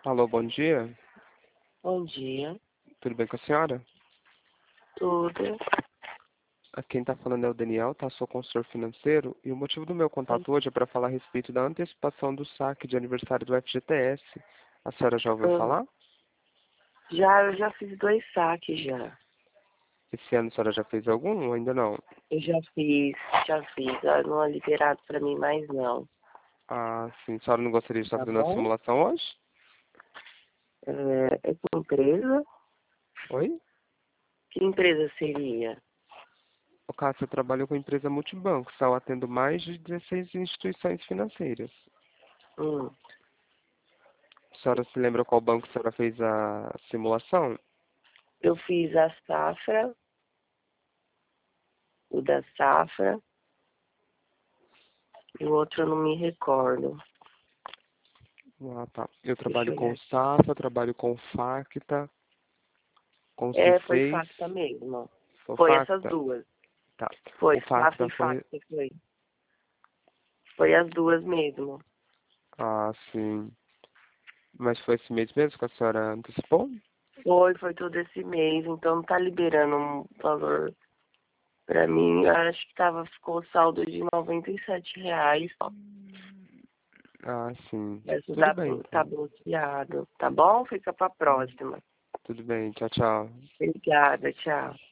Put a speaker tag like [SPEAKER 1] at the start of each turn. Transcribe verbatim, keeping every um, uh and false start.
[SPEAKER 1] Alô, bom dia.
[SPEAKER 2] Bom dia,
[SPEAKER 1] Tudo bem com a senhora?
[SPEAKER 2] tudo.
[SPEAKER 1] Aqui quem está falando é o Daniel, tá? Sou consultor financeiro e o motivo do meu contato hoje é para falar a respeito da antecipação do saque de aniversário do F G T S. A senhora já ouviu
[SPEAKER 2] Hum,
[SPEAKER 1] falar?
[SPEAKER 2] Já, eu já fiz dois saques já.
[SPEAKER 1] Esse ano a senhora já fez algum ou ainda não?
[SPEAKER 2] Eu já fiz, já fiz. Ah, não é liberado pra mim mais não.
[SPEAKER 1] Ah, sim. A senhora não gostaria de estar
[SPEAKER 2] Tá
[SPEAKER 1] fazendo a
[SPEAKER 2] bom?
[SPEAKER 1] simulação hoje?
[SPEAKER 2] É, é que empresa?
[SPEAKER 1] Oi?
[SPEAKER 2] Que empresa seria?
[SPEAKER 1] No caso, eu trabalho com empresa multibanco, estão atendo mais de dezesseis instituições financeiras.
[SPEAKER 2] Hum,
[SPEAKER 1] A senhora se lembra qual banco a senhora fez a simulação?
[SPEAKER 2] eu fiz a safra, o da safra, e o outro eu não me recordo.
[SPEAKER 1] Ah, tá. Eu
[SPEAKER 2] Deixa
[SPEAKER 1] trabalho
[SPEAKER 2] eu
[SPEAKER 1] com
[SPEAKER 2] olhar.
[SPEAKER 1] o Safra, trabalho com o Facta, com o
[SPEAKER 2] É, foi
[SPEAKER 1] C seis.
[SPEAKER 2] Facta mesmo.
[SPEAKER 1] O
[SPEAKER 2] Foi essas
[SPEAKER 1] Facta?
[SPEAKER 2] duas.
[SPEAKER 1] Tá.
[SPEAKER 2] Foi
[SPEAKER 1] O
[SPEAKER 2] Safra
[SPEAKER 1] Facta
[SPEAKER 2] e
[SPEAKER 1] foi...
[SPEAKER 2] Facta, foi. Foi as duas mesmo.
[SPEAKER 1] Ah, sim. Mas foi esse mês mesmo que a senhora antecipou?
[SPEAKER 2] Foi, foi todo esse mês, então não tá liberando um valor pra mim. Eu acho que tava, ficou saldo de noventa e sete reais.
[SPEAKER 1] Ah, sim.
[SPEAKER 2] Mas
[SPEAKER 1] Tudo
[SPEAKER 2] dá,
[SPEAKER 1] bem,
[SPEAKER 2] tá
[SPEAKER 1] então.
[SPEAKER 2] bloqueado, tá bom? Fica pra próxima.
[SPEAKER 1] Tudo bem. Tchau, tchau.
[SPEAKER 2] Obrigada, tchau.